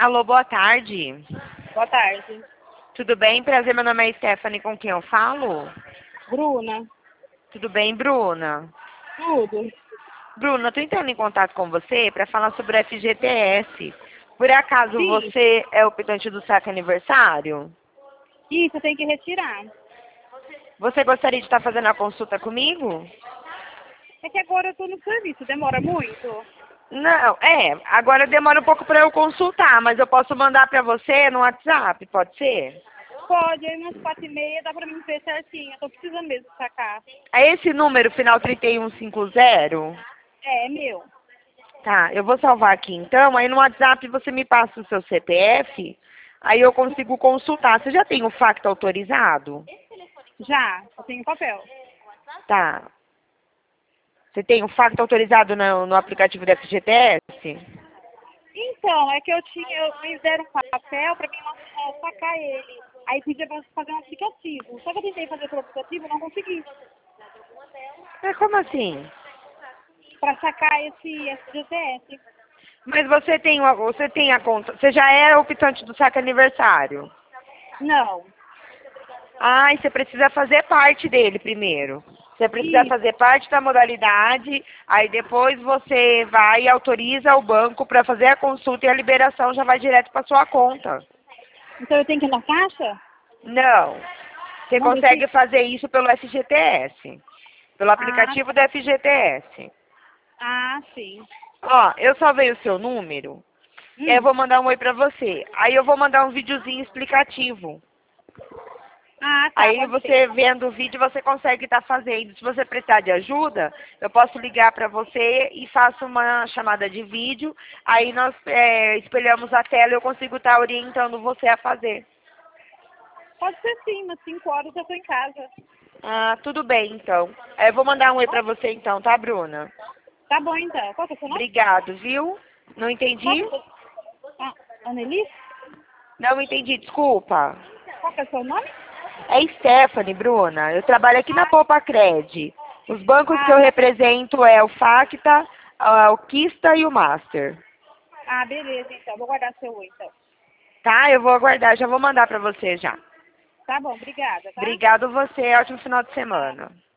Alô, boa tarde. Boa tarde. Tudo bem? Prazer, meu nome é Stephanie, com quem eu falo? Bruna. Tudo bem, Bruna? Tudo. Bruna, eu tô entrando em contato com você para falar sobre o FGTS. Por acaso Sim. você é o optante do saque aniversário? Isso, tem que retirar. Você gostaria de estar fazendo a consulta comigo? É que agora eu tô no serviço, demora muito? Não, agora demora um pouco para eu consultar, mas eu posso mandar para você no WhatsApp, pode ser? Pode, aí umas 4h30 dá pra mim ver certinho. Eu tô precisando mesmo sacar. É esse número, final 3150? É meu. Tá, eu vou salvar aqui então, aí no WhatsApp você me passa o seu CPF, aí eu consigo consultar. Você já tem o facto autorizado? Já, eu tenho papel. Tá. Você tem o facto autorizado no aplicativo do FGTS? Então, é que me deram um papel pra mim sacar ele. Aí pedia pra fazer um aplicativo. Só que eu tentei fazer pelo aplicativo e não consegui. Mas como assim? Pra sacar esse FGTS. Mas você tem a conta, você já é optante do saque aniversário? Não. Ah, e você precisa fazer parte dele primeiro. Você precisa Isso. fazer parte da modalidade, aí depois você vai e autoriza o banco para fazer a consulta e a liberação já vai direto para sua conta. Então eu tenho que ir na caixa? Não. Você Não consegue precisa? fazer isso pelo FGTS, pelo Ah, aplicativo do FGTS. sim. Ó, eu salvei o seu número, e aí eu Hum. vou mandar um oi pra você. Aí eu vou mandar um videozinho explicativo. Ah, tá, Aí pode ser. você vendo o vídeo você consegue estar fazendo. Se você precisar de ajuda, eu posso ligar para você e faço uma chamada de vídeo. Aí nós espelhamos a tela e eu consigo estar orientando você a fazer. Pode ser sim, umas 5 horas eu tô em casa. Ah, tudo bem então. Eu vou mandar um oi pra você então, tá, Bruna? Tá bom então. Qual que é o seu nome? Obrigado, viu? Não Qual que entendi? é o seu... Ah, Anneli? Não entendi, desculpa. Qual que é o seu nome? É Stephanie, Bruna. Eu trabalho aqui na Ah, Poupa Cred. Os bancos que eu tá. represento é o Facta, o Kista e o Master. Ah, beleza então. Vou guardar seu oi então. Tá? Eu vou aguardar, já vou mandar pra você já. Tá bom, obrigada, tá? Obrigado você, ótimo final de Tá. semana.